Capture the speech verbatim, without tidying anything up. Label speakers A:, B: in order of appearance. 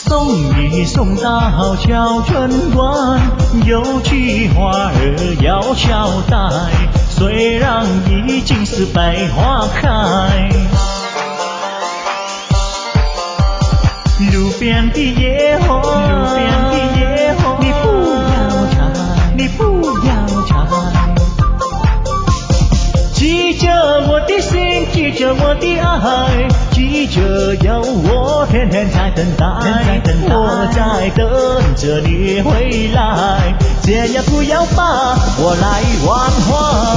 A: 送你送到小春关，有句话儿要交代，虽然已经是百花开。路边的野花，路边的野花，你不要采，你不要采。记着我的心，记着我的爱，记着有我天天在等待，我在等着你回来，这样不要把我来忘怀。